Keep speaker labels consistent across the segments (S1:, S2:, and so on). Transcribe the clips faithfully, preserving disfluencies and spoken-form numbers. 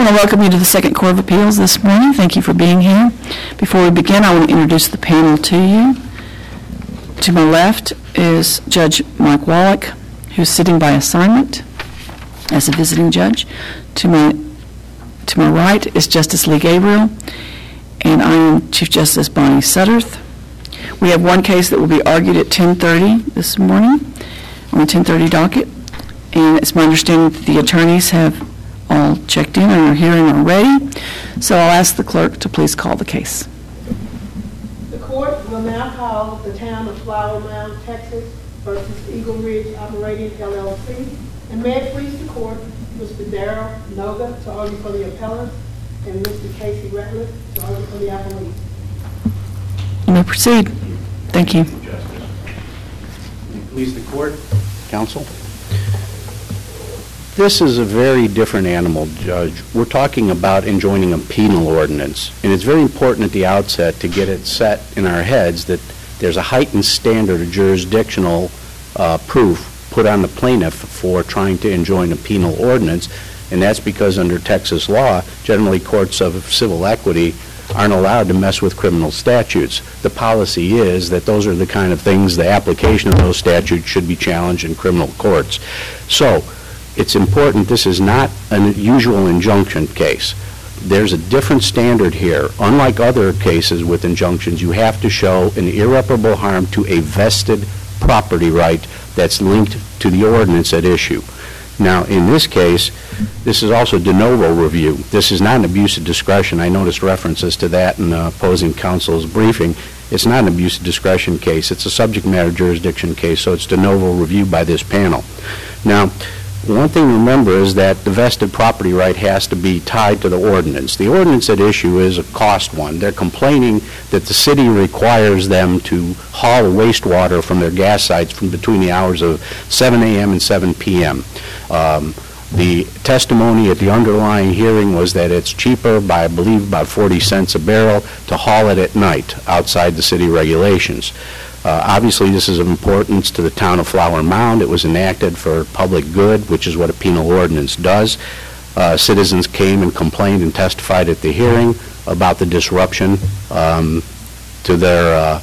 S1: want to welcome you to the Second Court of Appeals this morning. Thank you for being here. Before we begin, I want to introduce the panel to you. To my left is Judge Mike Wallach, who's sitting by assignment as a visiting judge. To my, to my right is Justice Lee Gabriel, and I am Chief Justice Bonnie Sutterth. We have one case that will be argued at ten thirty this morning on the ten thirty docket, and it's my understanding that the attorneys have all checked in and are here and are ready. So I'll ask the clerk to please call the case.
S2: The court will now call the town of Flower Mound, Texas versus Eagle Ridge Operating L L C. And may it please the court, Mister Darrell Noga to argue for the appellant and Mister Casey Ratliff to argue for the appellee.
S1: You may proceed. Thank you.
S3: Justice. Please the court, counsel. This is a very different animal, Judge. We're talking about enjoining a penal ordinance, and it's very important at the outset to get it set in our heads that there's a heightened standard of jurisdictional uh, proof put on the plaintiff for trying to enjoin a penal ordinance, and that's because under Texas law, generally courts of civil equity aren't allowed to mess with criminal statutes. The policy is that those are the kind of things, the application of those statutes should be challenged in criminal courts. So, it's important, this is not an usual injunction case. There's a different standard here. Unlike other cases with injunctions, you have to show an irreparable harm to a vested property right that's linked to the ordinance at issue. Now, in this case, this is also de novo review. This is not an abuse of discretion. I noticed references to that in the opposing counsel's briefing. It's not an abuse of discretion case. It's a subject matter jurisdiction case, so it's de novo review by this panel. Now, one thing to remember is that the vested property right has to be tied to the ordinance. The ordinance at issue is a cost one. They're complaining that the city requires them to haul wastewater from their gas sites from between the hours of seven A M and seven P M Um, the testimony at the underlying hearing was that it's cheaper by, I believe, about forty cents a barrel to haul it at night outside the city regulations. Uh, obviously, this is of importance to the town of Flower Mound. It was enacted for public good, which is what a penal ordinance does. Uh, citizens came and complained and testified at the hearing about the disruption um, to their, uh,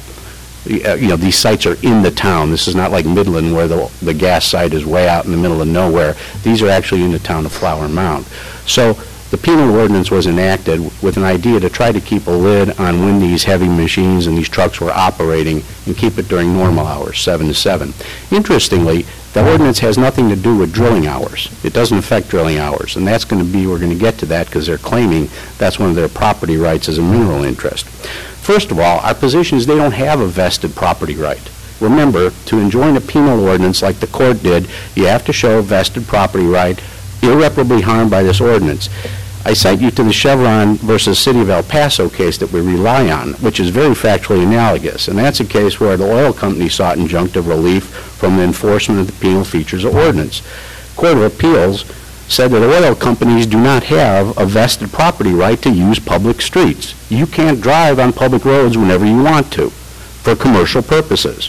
S3: you know, these sites are in the town. This is not like Midland where the, the gas site is way out in the middle of nowhere. These are actually in the town of Flower Mound. So the penal ordinance was enacted with an idea to try to keep a lid on when these heavy machines and these trucks were operating and keep it during normal hours, seven to seven. Interestingly, the ordinance has nothing to do with drilling hours. It doesn't affect drilling hours, and that's going to be, we're going to get to that because they're claiming that's one of their property rights as a mineral interest. First of all, our position is they don't have a vested property right. Remember, to enjoin a penal ordinance like the court did, you have to show a vested property right irreparably harmed by this ordinance. I cite you to the Chevron versus City of El Paso case that we rely on, which is very factually analogous, and that's a case where the oil company sought injunctive relief from the enforcement of the penal features of ordinance. Court of Appeals said that oil companies do not have a vested property right to use public streets. You can't drive on public roads whenever you want to for commercial purposes.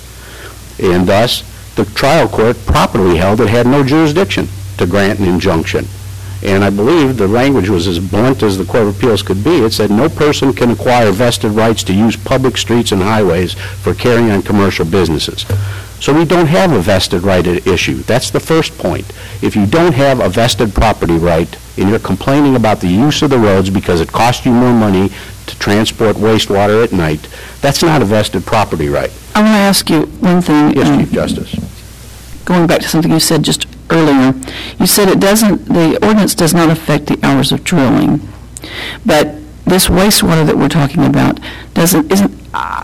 S3: And thus, the trial court properly held it had no jurisdiction to grant an injunction. And I believe the language was as blunt as the Court of Appeals could be. It said no person can acquire vested rights to use public streets and highways for carrying on commercial businesses. So we don't have a vested right at issue. That's the first point. If you don't have a vested property right and you're complaining about the use of the roads because it costs you more money to transport wastewater at night, that's not a vested property right.
S1: I want to ask you one thing.
S3: Yes,
S1: um,
S3: Chief Justice.
S1: Going back to something you said just earlier, you said it doesn't, the ordinance does not affect the hours of drilling, but this wastewater that we're talking about doesn't, isn't,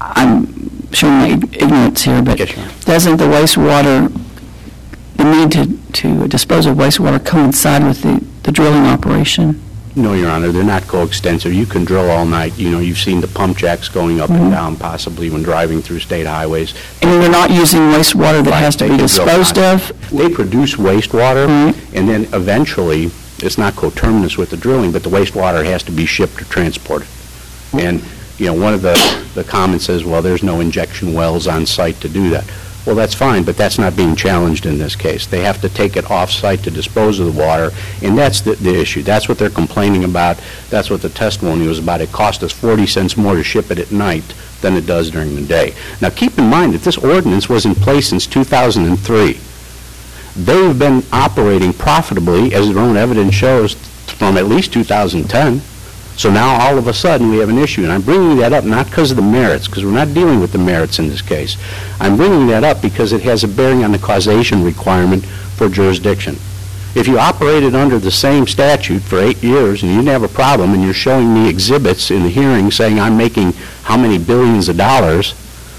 S1: I'm showing my ignorance here, but
S3: yes,
S1: doesn't the wastewater, the need to, to dispose of wastewater coincide with the, the drilling operation?
S3: No, Your Honor, they're not coextensive. You can drill all night. You know, you've seen the pump jacks going up mm-hmm. and down, possibly when driving through state highways.
S1: And they're not using wastewater that
S3: right.
S1: has to
S3: they
S1: be disposed of?
S3: They produce wastewater,
S1: mm-hmm.
S3: and then eventually, it's not coterminous with the drilling, but the wastewater has to be shipped or transported. Mm-hmm. And, you know, one of the, the comments says, well, there's no injection wells on site to do that. Well, that's fine, but that's not being challenged in this case. They have to take it off-site to dispose of the water, and that's the, the issue. That's what they're complaining about. That's what the testimony was about. It cost us forty cents more to ship it at night than it does during the day. Now, keep in mind that this ordinance was in place since two thousand three. They've been operating profitably, as their own evidence shows, from at least two thousand ten. So now, all of a sudden, we have an issue. And I'm bringing that up not because of the merits, because we're not dealing with the merits in this case. I'm bringing that up because it has a bearing on the causation requirement for jurisdiction. If you operated under the same statute for eight years and you didn't have a problem and you're showing me exhibits in the hearing saying I'm making how many billions of dollars,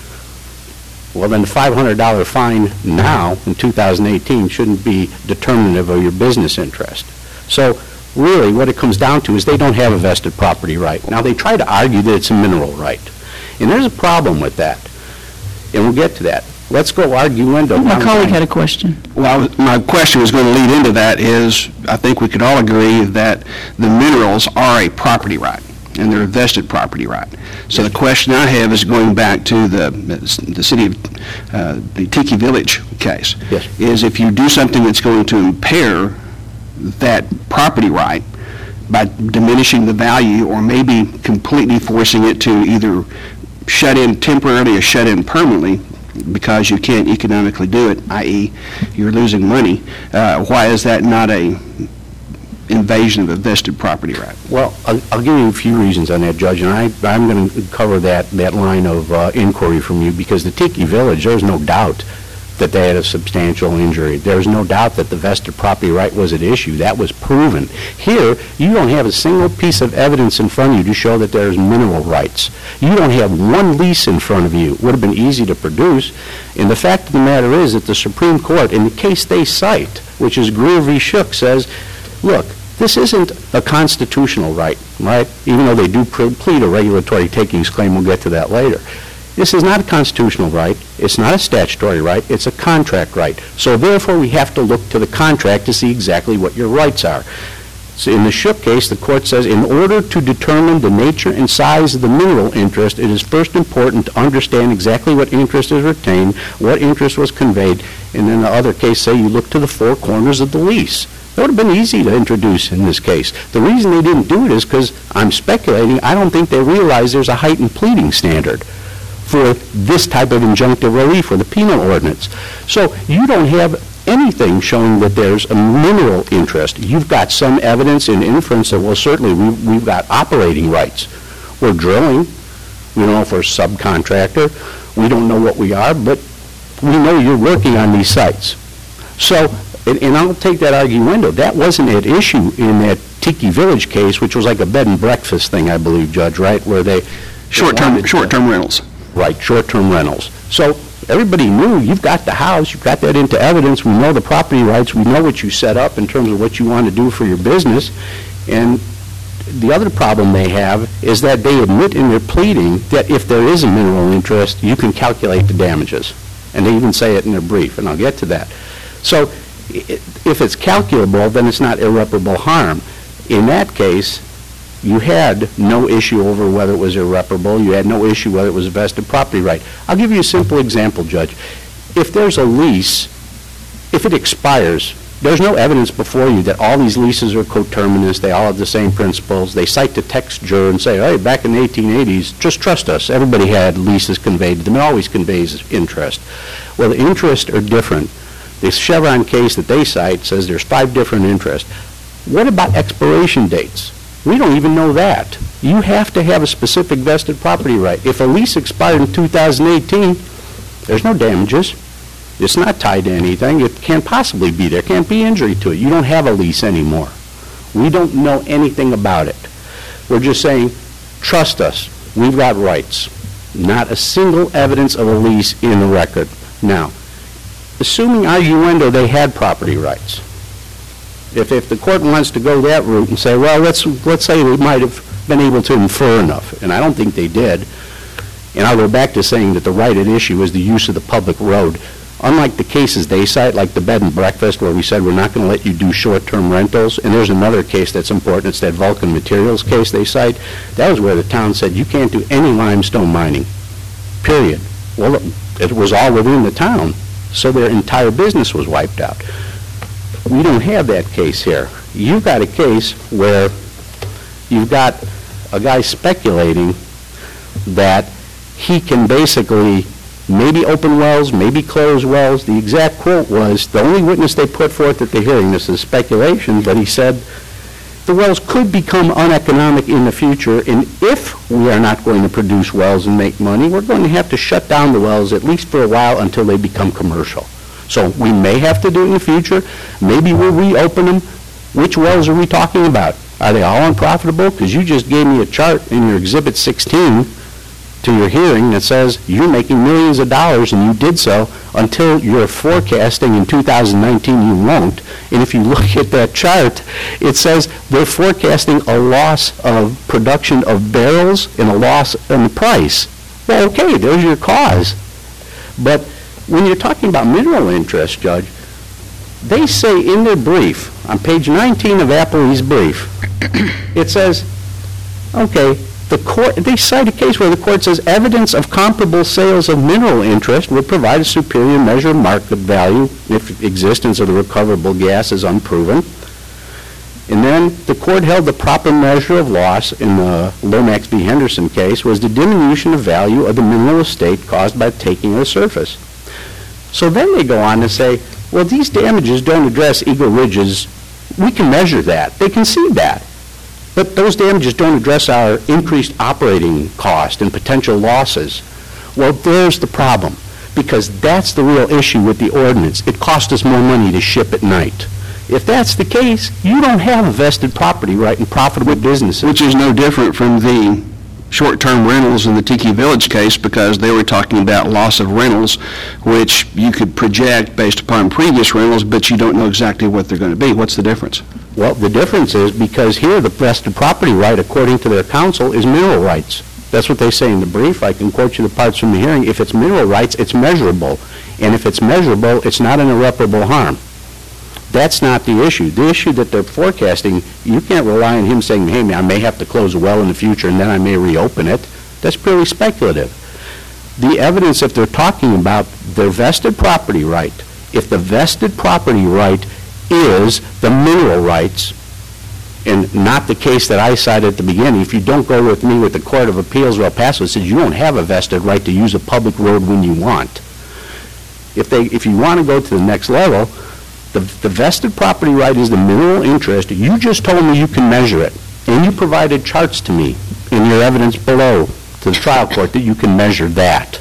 S3: well, then the five hundred dollar fine now in two thousand eighteen shouldn't be determinative of your business interest. So really what it comes down to is they don't have a vested property right. Now, they try to argue that it's a mineral right. And there's a problem with that. And we'll get to that. Let's go arguendo.
S1: My colleague had a question.
S4: Well, my question was going to lead into that is, I think we could all agree that the minerals are a property right, and they're a vested property right. So the question I have is going back to the the city of uh, the Tiki Village case.
S3: Yes.
S4: Is if you do something that's going to impair that property right by diminishing the value or maybe completely forcing it to either shut in temporarily or shut in permanently because you can't economically do it, that is you're losing money, uh, why is that not a invasion of a vested property right?
S3: Well, I'll, I'll give you a few reasons on that, Judge, and I, I'm going to cover that, that line of uh, inquiry from you, because the Tiki Village, there's no doubt that they had a substantial injury. There's no doubt that the vested property right was at issue. That was proven. Here, you don't have a single piece of evidence in front of you to show that there's mineral rights. You don't have one lease in front of you. It would have been easy to produce. And the fact of the matter is that the Supreme Court, in the case they cite, which is Greer v. Shook, says, look, this isn't a constitutional right, right? Even though they do plead a regulatory takings claim, we'll get to that later. This is not a constitutional right. It's not a statutory right. It's a contract right. So therefore, we have to look to the contract to see exactly what your rights are. So in the Shook case, the court says, in order to determine the nature and size of the mineral interest, it is first important to understand exactly what interest is retained, what interest was conveyed, and in the other case, say you look to the four corners of the lease. That would have been easy to introduce in this case. The reason they didn't do it is because, I'm speculating, I don't think they realize there's a heightened pleading standard for this type of injunctive relief or the penal ordinance. So you don't have anything showing that there's a mineral interest. You've got some evidence and inference that, well, certainly we, we've got operating rights. We're drilling. We don't know if we're a subcontractor. We don't know what we are, but we know you're working on these sites. So, and, and I'll take that arguendo. That wasn't at issue in that Tiki Village case, which was like a bed and breakfast thing, I believe, Judge, right, where they...
S4: Short-term short-term rentals.
S3: Right, short-term rentals. So everybody knew you've got the house, you've got that into evidence, we know the property rights, we know what you set up in terms of what you want to do for your business. And the other problem they have is that they admit in their pleading that if there is a mineral interest, you can calculate the damages. And they even say it in their brief, and I'll get to that. So if it's calculable, then it's not irreparable harm. In that case, you had no issue over whether it was irreparable. You had no issue whether it was a vested property right. I'll give you a simple example, Judge. If there's a lease, if it expires, there's no evidence before you that all these leases are coterminous, they all have the same principles. They cite the text juror and say, hey, back in the eighteen eighties, just trust us. Everybody had leases conveyed to them. It always conveys interest. Well, the interests are different. The Chevron case that they cite says there's five different interests. What about expiration dates? We don't even know that. You have to have a specific vested property right. If a lease expired in two thousand eighteen, there's no damages. It's not tied to anything. It can't possibly be there. Can't be injury to it. You don't have a lease anymore. We don't know anything about it. We're just saying, trust us. We've got rights. Not a single evidence of a lease in the record. Now, assuming arguendo they had property rights, If, if the court wants to go that route and say, well, let's, let's say we might have been able to infer enough, and I don't think they did, and I'll go back to saying that the right at issue is the use of the public road. Unlike the cases they cite, like the bed and breakfast, where we said we're not going to let you do short-term rentals, and there's another case that's important, it's that Vulcan Materials case they cite, that was where the town said you can't do any limestone mining, period. Well, It was all within the town, so their entire business was wiped out. We don't have that case here. You've got a case where you've got a guy speculating that he can basically maybe open wells, maybe close wells. The exact quote was, the only witness they put forth at the hearing, this is speculation, but he said, the wells could become uneconomic in the future, and if we are not going to produce wells and make money, we're going to have to shut down the wells at least for a while until they become commercial. So we may have to do it in the future. Maybe we'll reopen them. Which wells are we talking about? Are they all unprofitable? Because you just gave me a chart in your Exhibit sixteen to your hearing that says you're making millions of dollars, and you did so until you're forecasting in two thousand nineteen you won't. And if you look at that chart, it says they're forecasting a loss of production of barrels and a loss in the price. Well, okay, there's your cause. But when you're talking about mineral interest, Judge, they say in their brief, on page nineteen of Appley's brief, it says, okay, the court, they cite a case where the court says evidence of comparable sales of mineral interest would provide a superior measure of market value if existence of the recoverable gas is unproven. And then the court held the proper measure of loss in the Lomax v. Henderson case was the diminution of value of the mineral estate caused by taking of the surface. So then they go on to say, well, these damages don't address Eagle Ridge's, we can measure that. They concede that. But those damages don't address our increased operating cost and potential losses. Well, there's the problem, because that's the real issue with the ordinance. It costs us more money to ship at night. If that's the case, you don't have a vested property right in profitable businesses.
S4: Which is no different from the short-term rentals in the Tiki Village case, because they were talking about loss of rentals, which you could project based upon previous rentals, but you don't know exactly what they're going to be. What's the difference?
S3: Well, the difference is because here the vested property right, according to their counsel, is mineral rights. That's what they say in the brief. I can quote you the parts from the hearing. If it's mineral rights, it's measurable. And if it's measurable, it's not an irreparable harm. That's not the issue. The issue that they're forecasting, you can't rely on him saying, hey, I may have to close a well in the future and then I may reopen it. That's purely speculative. The evidence, if they're talking about their vested property right, if the vested property right is the mineral rights, and not the case that I cited at the beginning, if you don't go with me with the Court of Appeals or El Paso, it says you don't have a vested right to use a public road when you want. If they, if you want to go to the next level, The, the vested property right is the mineral interest. You just told me you can measure it, and you provided charts to me in your evidence below to the trial court that you can measure that.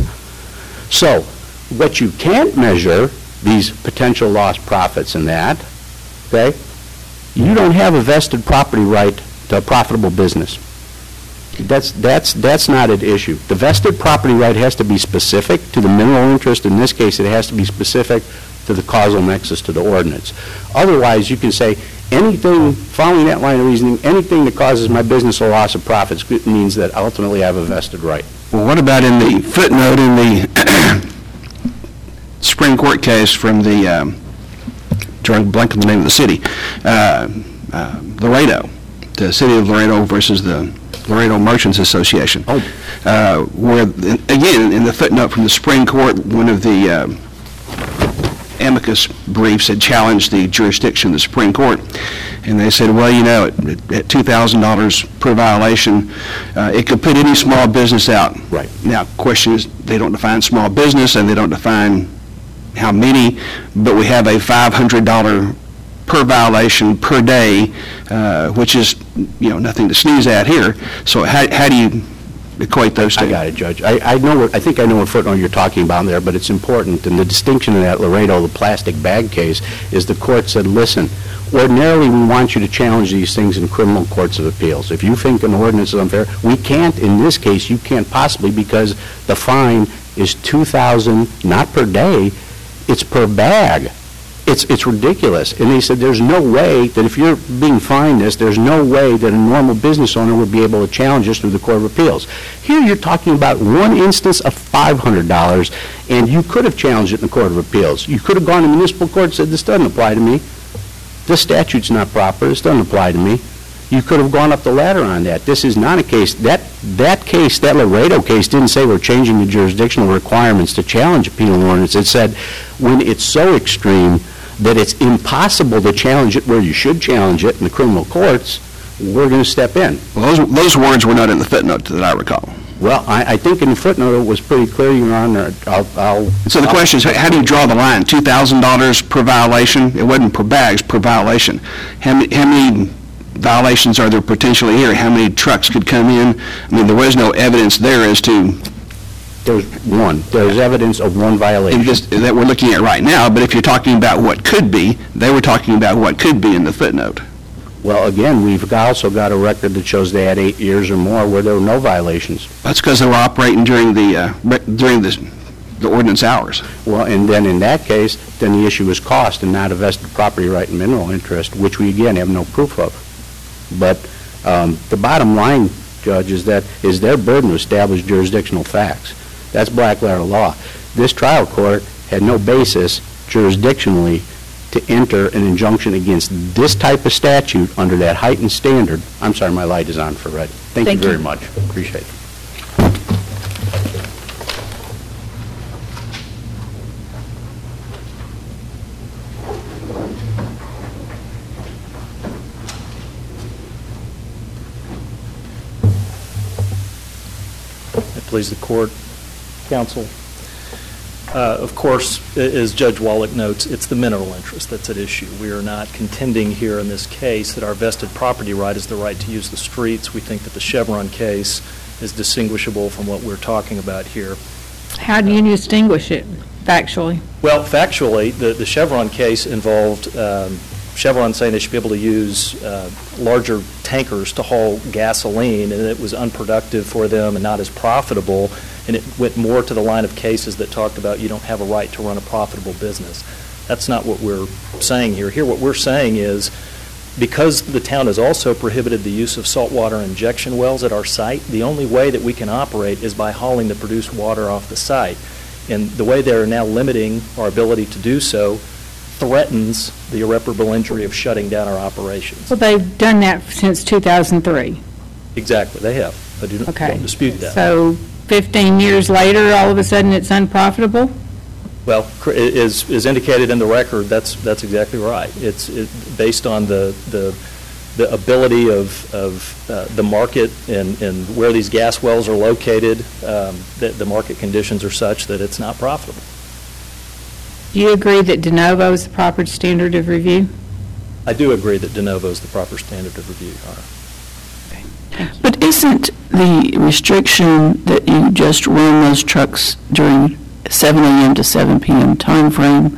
S3: So what you can't measure, these potential lost profits and that, okay, you don't have a vested property right to a profitable business. That's, that's, that's not an issue. The vested property right has to be specific to the mineral interest. In this case, it has to be specific to the causal nexus to the ordinance. Otherwise, you can say anything, following that line of reasoning, anything that causes my business a loss of profits means that ultimately I have a vested right.
S4: Well, what about in the footnote in the Supreme Court case from the, um, drawing blank on the name of the city, uh, uh, Laredo, the city of Laredo versus the Laredo Merchants Association,
S3: oh.
S4: uh, where, again, in the footnote from the Supreme Court, one of the uh, amicus briefs had challenged the jurisdiction of the Supreme Court, and they said, well, you know, at, at two thousand dollars per violation, uh, it could put any small business out.
S3: Right.
S4: Now, question is, they don't define small business, and they don't define how many, but we have a five hundred dollars per violation per day, uh, which is, you know, nothing to sneeze at here. So how, how do you equate those two?
S3: I got it, Judge. I, I know what, I think I know what footnote you're talking about there, but it's important. And the distinction in that Laredo, the plastic bag case, is the court said, listen, ordinarily we want you to challenge these things in criminal courts of appeals. If you think an ordinance is unfair, we can't. In this case, you can't possibly, because the fine is two thousand dollars, not per day, it's per bag. It's, it's ridiculous. And they said there's no way that if you're being fined this, there's no way that a normal business owner would be able to challenge this through the Court of Appeals. Here you're talking about one instance of five hundred dollars, and you could have challenged it in the Court of Appeals. You could have gone to municipal court and said, this doesn't apply to me. This statute's not proper. This doesn't apply to me. you could have gone up the ladder on that. This is not a case, that, that case, that Laredo case didn't say we're changing the jurisdictional requirements to challenge a penal ordinance. It said when it's so extreme that it's impossible to challenge it where you should challenge it in the criminal courts, we're going to step in.
S4: Well, those, those words were not in the footnote that I recall.
S3: Well, I, I think in the footnote it was pretty clear, Your Honor. I'll, I'll,
S4: So the question is, how do you draw the line? two thousand dollars per violation? It wasn't per bags, per violation. How many, how many violations are there potentially here? How many trucks could come in? I mean, there was no evidence there as to...
S3: There's one. There's evidence of one violation.
S4: And just, that we're looking at right now, but if you're talking about what could be, they were talking about what could be in the footnote.
S3: Well, again, we've also got a record that shows they had eight years or more where there were no violations.
S4: That's because they were operating during the, uh, re- during the, the ordinance hours.
S3: Well, and then in that case, then the issue is cost and not a vested property right and mineral interest, which we, again, have no proof of. But um, the bottom line, Judge, is that is their burden to establish jurisdictional facts. That's black letter law. This trial court had no basis jurisdictionally to enter an injunction against this type of statute under that heightened standard. I'm sorry, my light is on for red. Thank,
S1: Thank
S3: you very
S1: you.
S3: much. Appreciate it.
S5: Please, the court, counsel. Uh, of course, as Judge Wallach notes, it's the mineral interest that's at issue. We are not contending here in this case that our vested property right is the right to use the streets. We think that the Chevron case is distinguishable from what we're talking about here.
S6: How do you distinguish it factually?
S5: Well, factually, the, the Chevron case involved um, Chevron saying they should be able to use uh, larger tankers to haul gasoline, and it was unproductive for them and not as profitable, and it went more to the line of cases that talked about you don't have a right to run a profitable business. That's not what we're saying here. Here what we're saying is because the town has also prohibited the use of saltwater injection wells at our site, the only way that we can operate is by hauling the produced water off the site. And the way they're now limiting our ability to do so threatens the irreparable injury of shutting down our operations.
S6: Well, they've done that since two thousand three.
S5: Exactly, they have. I do not
S6: Okay.
S5: don't dispute that.
S6: So fifteen years later, all of a sudden it's unprofitable?
S5: Well, cr- as is indicated in the record, that's that's exactly right. It's it, based on the the the ability of of uh, the market and and where these gas wells are located. Um, that the market conditions are such that it's not profitable.
S6: Do you agree that de novo is the proper standard of review?
S5: I do agree that de novo is the proper standard of review, Your Honor.
S1: But isn't the restriction that you just run those trucks during seven a.m. to seven p.m. time frame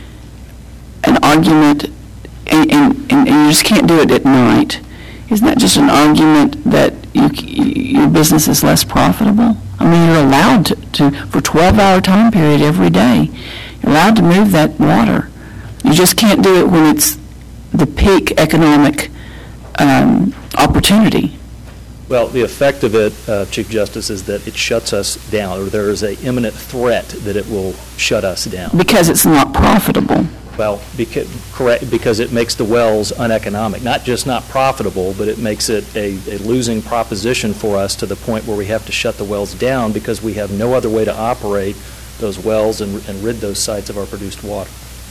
S1: an argument, and, and, and you just can't do it at night? Isn't that just an argument that you, your business is less profitable? I mean, you're allowed to, to for a twelve-hour time period every day, you're allowed to move that water. You just can't do it when it's the peak economic um, opportunity.
S5: Well, the effect of it, uh, Chief Justice, is that it shuts us down, or there is an imminent threat that it will shut us down.
S1: Because it's not profitable.
S5: Well, because, correct, because it makes the wells uneconomic. Not just not profitable, but it makes it a, a losing proposition for us to the point where we have to shut the wells down because we have no other way to operate those wells and, and rid those sites of our produced water.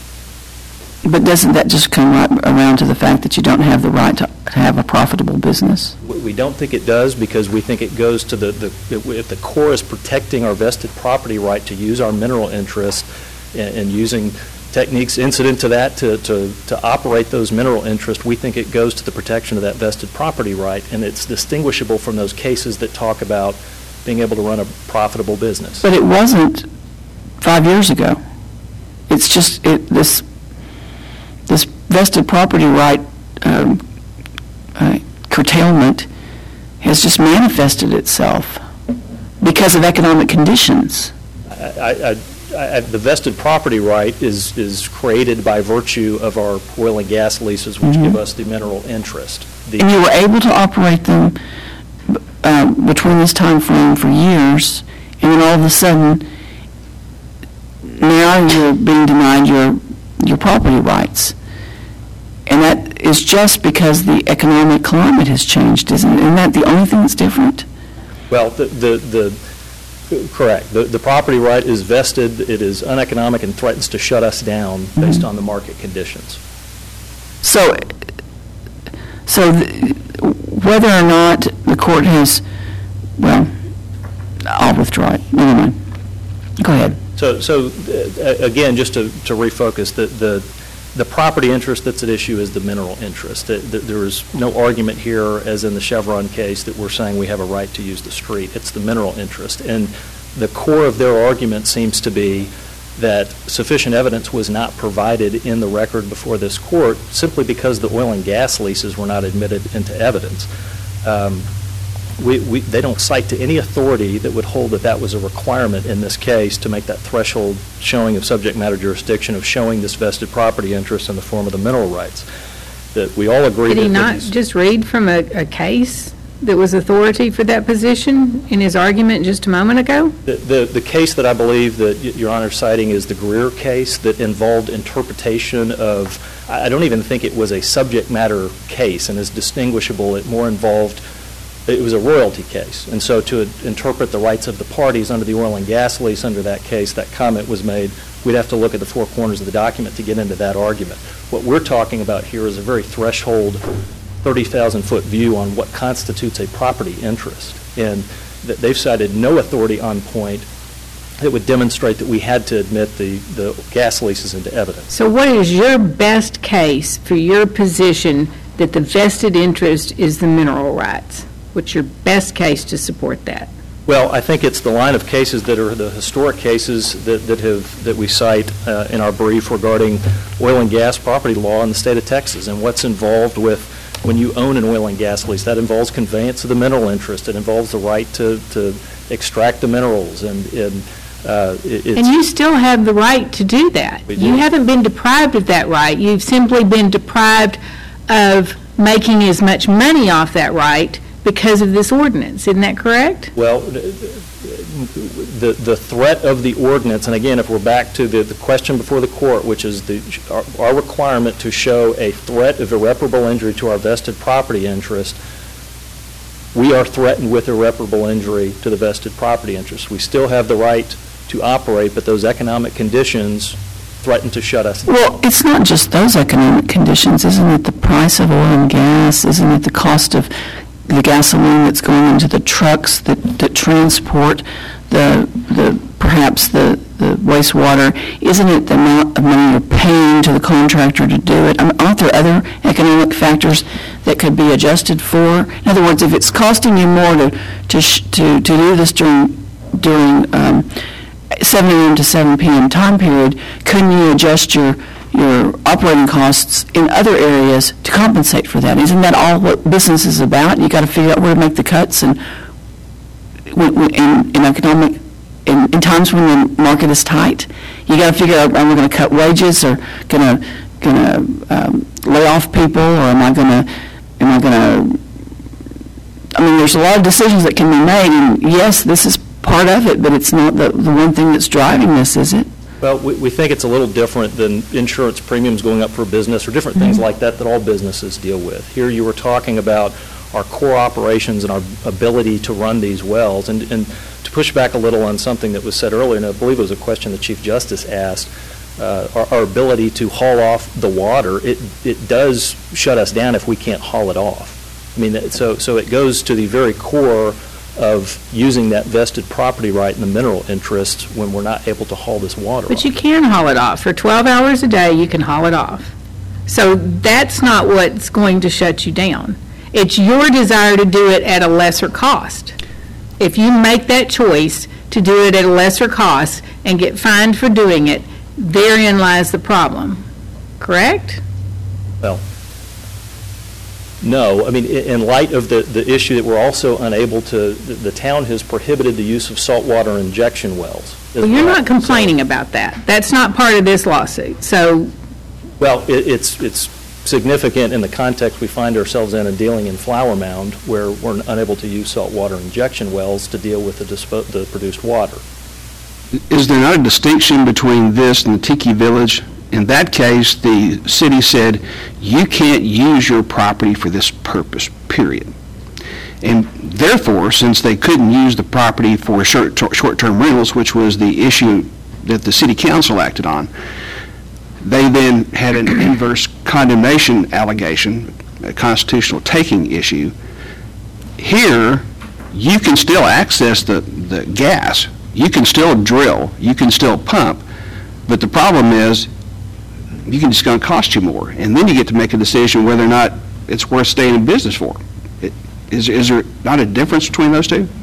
S1: But doesn't that just come right around to the fact that you don't have the right to, to have a profitable business?
S5: We we don't think it does because we think it goes to the, the, if the core is protecting our vested property right to use our mineral interest and, and using techniques incident to that to, to, to operate those mineral interests, we think it goes to the protection of that vested property right, and it's distinguishable from those cases that talk about being able to run a profitable business.
S1: But it wasn't five years ago. It's just it, this this vested property right um, uh, curtailment has just manifested itself because of economic conditions.
S5: I, I, I, the vested property right is is created by virtue of our oil and gas leases, which
S1: Mm-hmm.
S5: give us the mineral interest. The,
S1: And you were able to operate them uh, between this time frame for years, and then all of a sudden, now you're being denied your your property rights. And that is just because the economic climate has changed, isn't it? Isn't that the only thing that's different?
S5: Well, the, the, the correct. The, the property right is vested, it is uneconomic and threatens to shut us down based
S1: Mhm.
S5: on the market conditions.
S1: So, so th- whether or not the court has, well, I'll withdraw it. Never mind. Go ahead.
S5: So, so uh, again, just to, to refocus, the, the, the property interest that's at issue is the mineral interest. The, the, there is no argument here, as in the Chevron case, that we're saying we have a right to use the street. It's the mineral interest. And the core of their argument seems to be that sufficient evidence was not provided in the record before this court simply because the oil and gas leases were not admitted into evidence. Um, We, we, they don't cite to any authority that would hold that that was a requirement in this case to make that threshold showing of subject matter jurisdiction of showing this vested property interest in the form of the mineral rights. That we all agree
S6: Did
S5: that
S6: he
S5: that
S6: not
S5: these-
S6: just read from a, a case that was authority for that position in his argument just a moment ago?
S5: The, the, the case that I believe that y- Your Honor is citing is the Greer case that involved interpretation of, I I don't even think it was a subject matter case and is distinguishable. It more involved, it was a royalty case. And so to interpret the rights of the parties under the oil and gas lease under that case, that comment was made. We'd have to look at the four corners of the document to get into that argument. What we're talking about here is a very threshold thirty thousand foot view on what constitutes a property interest. And th- they've cited no authority on point that would demonstrate that we had to admit the, the gas leases into evidence.
S6: So what is your best case for your position that the vested interest is the mineral rights? What's your best case to support that?
S5: Well, I think it's the line of cases that are the historic cases that, that have that we cite uh, in our brief regarding oil and gas property law in the state of Texas and what's involved with when you own an oil and gas lease. That involves conveyance of the mineral interest. It involves the right to, to extract the minerals. And, and uh, it, it's...
S6: And you still have the right to do that.
S5: We do.
S6: You haven't been deprived of that right. You've simply been deprived of making as much money off that right because of this ordinance. Isn't that correct?
S5: Well, the, the threat of the ordinance, and again, if we're back to the, the question before the court, which is the, our, our requirement to show a threat of irreparable injury to our vested property interest, we are threatened with irreparable injury to the vested property interest. We still have the right to operate, but those economic conditions threaten to shut us down.
S1: Well, it's not just those economic conditions. Isn't it the price of oil and gas? Isn't it the cost of the gasoline that's going into the trucks that, that transport the, the perhaps the, the wastewater? Isn't it the amount of money you're paying to the contractor to do it? I mean, aren't there other economic factors that could be adjusted for? In other words, if it's costing you more to to sh- to, to do this during during um, seven a.m. to seven p.m. time period, couldn't you adjust your your operating costs in other areas to compensate for that? Isn't that all what business is about? You got to figure out where to make the cuts, and when, when, in, in economic, in, in times when the market is tight, you got to figure out: am I going to cut wages, or going to going to um, lay off people, or am I going to am I going to? I mean, there's a lot of decisions that can be made, and yes, this is part of it, but it's not the the one thing that's driving this, is it?
S5: Well, we, we think it's a little different than insurance premiums going up for business or different things like that that all businesses deal with. Here you were talking about our core operations and our ability to run these wells. And, and to push back a little on something that was said earlier, and I believe it was a question the Chief Justice asked, uh, our, our ability to haul off the water, it, it does shut us down if we can't haul it off. I mean, so, so it goes to the very core of using that vested property right in the mineral interest when we're not able to haul this water
S6: But
S5: off.
S6: you can haul it off. For twelve hours a day, you can haul it off. So that's not what's going to shut you down. It's your desire to do it at a lesser cost. If you make that choice to do it at a lesser cost and get fined for doing it, therein lies the problem. Correct?
S5: Well, no. I mean, i- in light of the, the issue that we're also unable to, the, the town has prohibited the use of saltwater injection wells. as
S6: Well, you're
S5: well.
S6: not complaining about that. That's not part of this lawsuit. So
S5: Well, it, it's, it's significant in the context we find ourselves in and dealing in Flower Mound, where we're unable to use saltwater injection wells to deal with the, dispo- the produced water.
S4: Is there not a distinction between this and the Tiki Village In that case, the city said, you can't use your property for this purpose, period. And therefore, since they couldn't use the property for short, short-term rentals, which was the issue that the city council acted on, they then had an inverse condemnation allegation, a constitutional taking issue. Here, you can still access the, the gas. You can still drill. You can still pump. But the problem is, you can just going to cost you more. And then you get to make a decision whether or not it's worth staying in business for. It, is, is there not a difference between those two?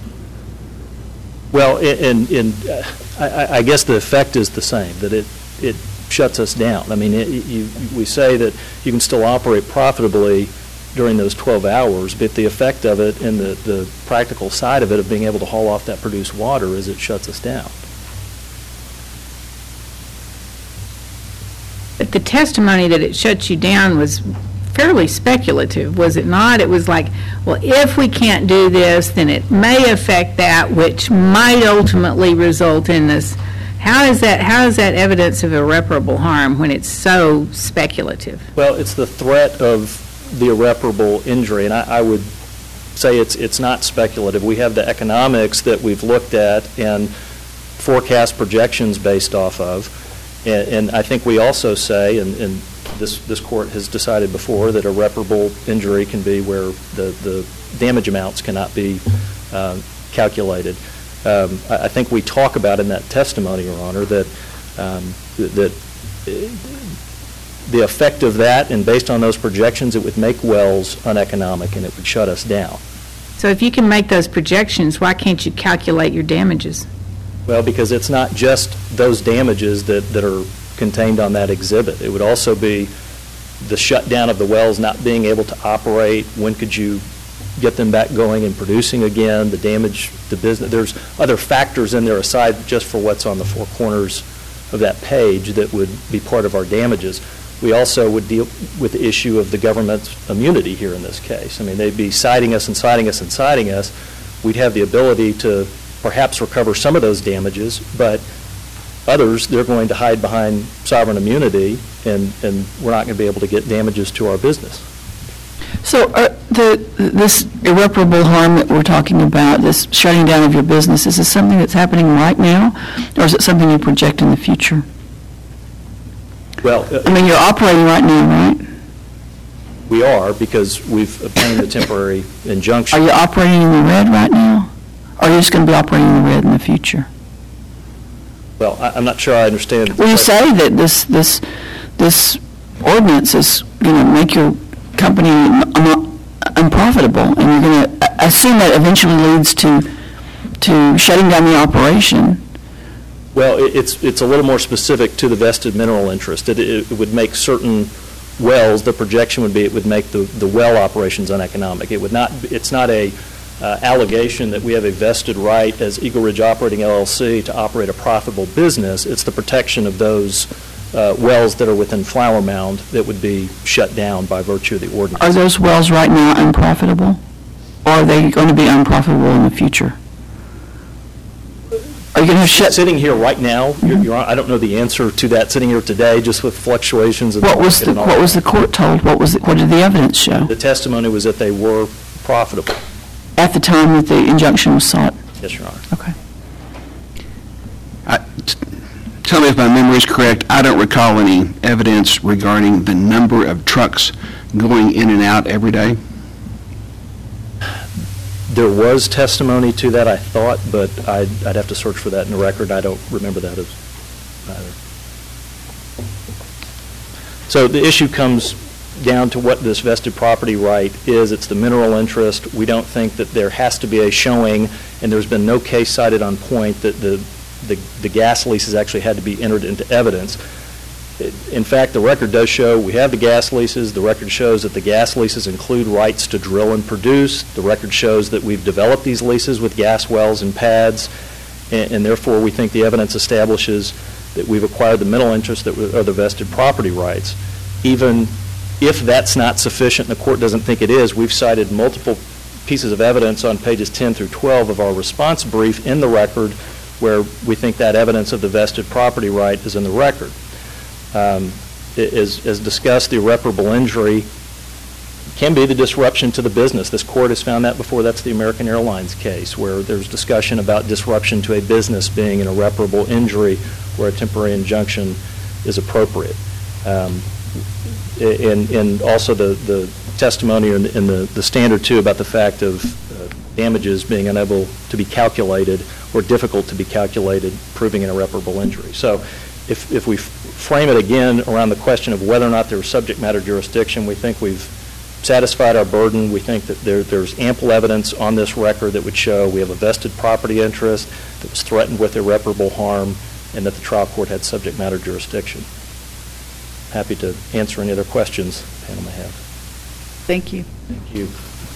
S5: Well, in, in, uh, I, I guess the effect is the same, that it, it shuts us down. I mean, it, you, we say that you can still operate profitably during those twelve hours, but the effect of it and the, the practical side of it of being able to haul off that produced water is it shuts us down.
S6: But the testimony that it shuts you down was fairly speculative, was it not? It was like, well, if we can't do this, then it may affect that, which might ultimately result in this. How is that, how is that evidence of irreparable harm when it's so speculative?
S5: Well, it's the threat of the irreparable injury, and I, I would say it's it's not speculative. We have the economics that we've looked at and forecast projections based off of, and, and I think we also say, and, and this this court has decided before, that irreparable injury can be where the, the damage amounts cannot be uh, calculated. Um, I, I think we talk about in that testimony, Your Honor, that um, that the effect of that, and based on those projections, it would make wells uneconomic and it would shut us down.
S6: So if you can make those projections, why can't you calculate your damages?
S5: Well, because it's not just those damages that, that are contained on that exhibit. It would also be the shutdown of the wells not being able to operate. When could you get them back going and producing again? The damage to business. There's other factors in there aside just for what's on the four corners of that page that would be part of our damages. We also would deal with the issue of the government's immunity here in this case. I mean, they'd be citing us and citing us and citing us. We'd have the ability to perhaps recover some of those damages, but others, they're going to hide behind sovereign immunity, and, and we're not going to be able to get damages to our business.
S1: So uh, the this irreparable harm that we're talking about, this shutting down of your business, is this something that's happening right now, or is it something you project in the future?
S5: Well, uh,
S1: I mean, you're operating right now, right?
S5: we are, because we've obtained a temporary injunction.
S1: Are you operating in the red right now? Or are you just going to be operating in the red in the future?
S5: Well, I, I'm not sure I understand.
S1: Well, you say that this this this ordinance is going to make your company un- unprofitable, and you're going to assume that eventually leads to to shutting down the operation.
S5: Well, it, it's it's a little more specific to the vested mineral interest. It, it, it would make certain wells, the projection would be it would make the, the well operations uneconomic. It would not, it's not a uh, allegation that we have a vested right as Eagle Ridge Operating L L C to operate a profitable business. It's the protection of those uh, wells that are within Flower Mound that would be shut down by virtue of the ordinance.
S1: Are those wells right now unprofitable? Or are they going to be unprofitable in the future? Are you going to shut?
S5: Sitting here right now, mm-hmm. you're, you're, I don't know the answer to that. Sitting here today, just with fluctuations in the
S1: what was
S5: market
S1: the
S5: and all
S1: what
S5: that.
S1: was the court told? What was the, what did the evidence show?
S5: The testimony was that they were profitable.
S1: At the time that the injunction was sought.
S5: Yes, Your Honor.
S1: Okay.
S4: I, t- tell me if my memory is correct. I don't recall any evidence regarding the number of trucks going in and out every day.
S5: There was testimony to that, I thought, but I'd, I'd have to search for that in the record. I don't remember that as either. So the issue comes down to what this vested property right is. It's the mineral interest. We don't think that there has to be a showing, and there's been no case cited on point that the, the, the gas leases actually had to be entered into evidence. In fact, the record does show we have the gas leases. The record shows that the gas leases include rights to drill and produce. The record shows that we've developed these leases with gas wells and pads, and, and therefore we think the evidence establishes that we've acquired the mineral interest that are the vested property rights. Even if that's not sufficient and the court doesn't think it is, we've cited multiple pieces of evidence on pages ten through twelve of our response brief in the record where we think that evidence of the vested property right is in the record. Um, As as discussed, the irreparable injury can be the disruption to the business. This court has found that before. That's the American Airlines case, where there's discussion about disruption to a business being an irreparable injury where a temporary injunction is appropriate. Um, and, and also the, the testimony in, in the, the standard, too, about the fact of uh, damages being unable to be calculated or difficult to be calculated, proving an irreparable injury. So if, if we frame it again around the question of whether or not there was subject matter jurisdiction, we think we've satisfied our burden. We think that there, there's ample evidence on this record that would show we have a vested property interest that was threatened with irreparable harm and that the trial court had subject matter jurisdiction. Happy to answer any other questions the panel may have.
S1: Thank you.
S3: Thank you.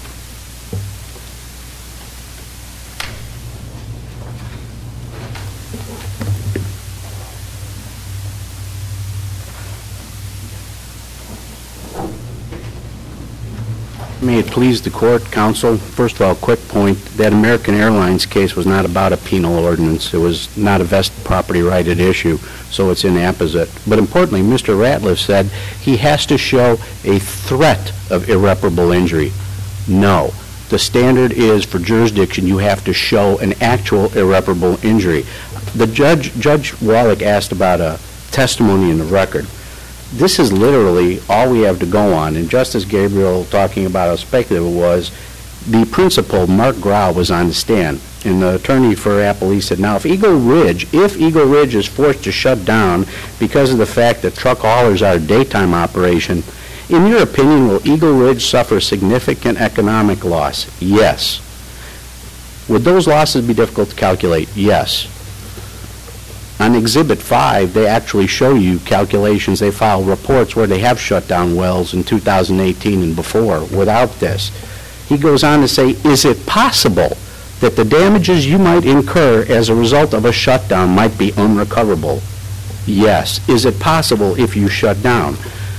S3: May it please the court, counsel, first of all, quick point, that American Airlines case was not about a penal ordinance. It was not a vested property right at issue, so it's inapposite. But importantly, Mister Ratliff said he has to show a threat of irreparable injury. No. The standard is for jurisdiction you have to show an actual irreparable injury. The judge, Judge Wallach asked about a testimony in the record. This is literally all we have to go on, and Justice Gabriel talking about how speculative it was, the principal, Mark Grau, was on the stand, and the attorney for Appalachia said, now if Eagle Ridge, if Eagle Ridge is forced to shut down because of the fact that truck haulers are a daytime operation, in your opinion, will Eagle Ridge suffer significant economic loss? Yes. Would those losses be difficult to calculate? Yes. On Exhibit five, they actually show you calculations. They file reports where they have shut down wells in two thousand eighteen and before without this. He goes on to say, is it possible that the damages you might incur as a result of a shutdown might be unrecoverable? Yes. Is it possible if you shut down?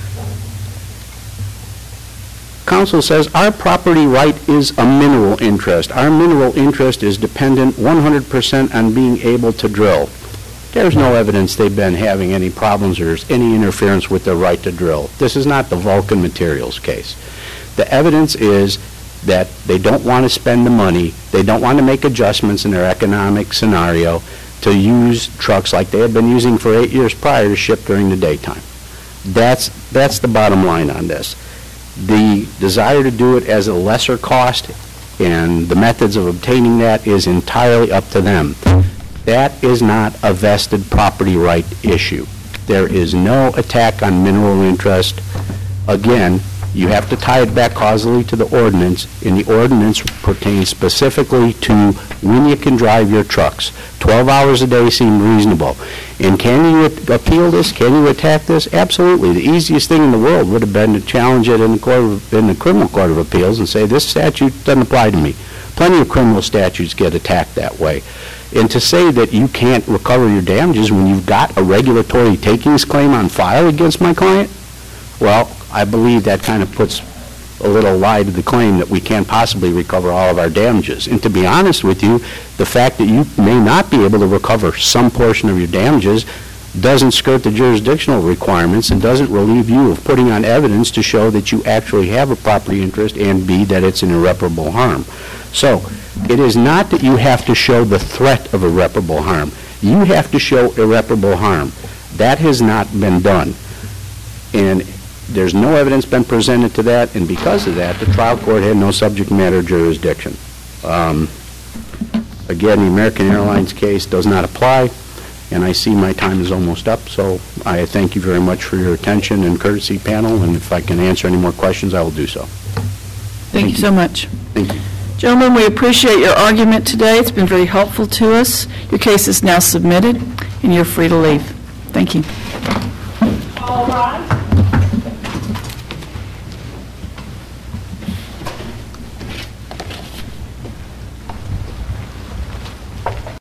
S3: Counsel says our property right is a mineral interest. Our mineral interest is dependent one hundred percent on being able to drill. There's no evidence they've been having any problems or there's any interference with their right to drill. This is not the Vulcan Materials case. The evidence is that they don't want to spend the money, they don't want to make adjustments in their economic scenario to use trucks like they had been using for eight years prior to ship during the daytime. That's, that's the bottom line on this. The desire to do it as a lesser cost and the methods of obtaining that is entirely up to them. That is not a vested property right issue. There is no attack on mineral interest. Again, you have to tie it back causally to the ordinance, and the ordinance pertains specifically to when you can drive your trucks. twelve hours a day seem reasonable. And can you appeal this? Can you attack this? Absolutely. The easiest thing in the world would have been to challenge it in the, court of, in the Criminal Court of Appeals and say, this statute doesn't apply to me. Plenty of criminal statutes get attacked that way. And to say that you can't recover your damages when you've got a regulatory takings claim on file against my client, well, I believe that kind of puts a little lie to the claim that we can't possibly recover all of our damages. And to be honest with you, the fact that you may not be able to recover some portion of your damages doesn't skirt the jurisdictional requirements and doesn't relieve you of putting on evidence to show that you actually have a property interest and B, that it's an irreparable harm. So it is not that you have to show the threat of irreparable harm. You have to show irreparable harm. That has not been done. And there's no evidence been presented to that, and because of that, the trial court had no subject matter jurisdiction. Um, again, the American Airlines case does not apply, and I see my time is almost up, so I thank you very much for your attention and courtesy, panel, and if I can answer any more questions, I will do so.
S1: Thank, Thank you, you so much.
S3: Thank you.
S1: Gentlemen, we appreciate your argument today. It's been very helpful to us. Your case is now submitted, and you're free to leave. Thank you.
S2: All rise.